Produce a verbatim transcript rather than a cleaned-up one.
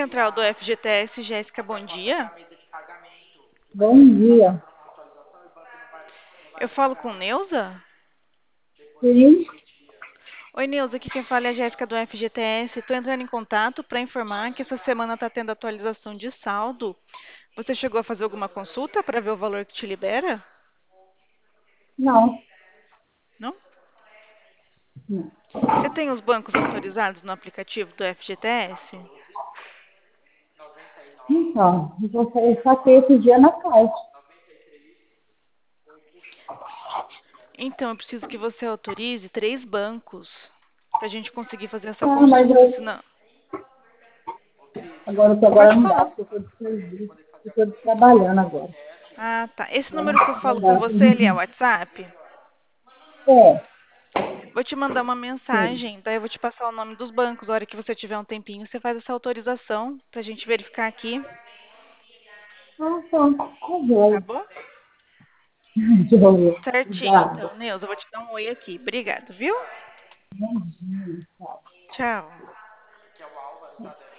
central do F G T S, Jéssica, bom dia. Bom dia. Eu falo com Neuza? Sim, Oi, Neuza, aqui quem fala é a Jéssica do F G T S. Estou entrando em contato para informar que essa semana está tendo atualização de saldo. Você chegou a fazer alguma consulta para ver o valor que te libera? não, Não? não. Você tem os bancos autorizados no aplicativo do F G T S? Então, eu saquei esse dia na caixa. Então, eu preciso que você autorize três bancos para a gente conseguir fazer essa Ah, mas consulta, eu, senão... agora, que agora Pode não dá, falar. porque eu estou de serviço, eu estou trabalhando agora. Ah, tá. Esse Não, número que eu não falo com dá. você, ele é o WhatsApp? É, Vou te mandar uma sim. mensagem, daí eu vou te passar o nome dos bancos. A hora que você tiver um tempinho, você faz essa autorização pra gente verificar aqui, Ah, tá. Tá tá joia. bom? Joia. Certinho, Obrigada. então, Neuza, eu vou te dar um oi aqui. Obrigado, viu? Bom dia. Tchau. Tchau.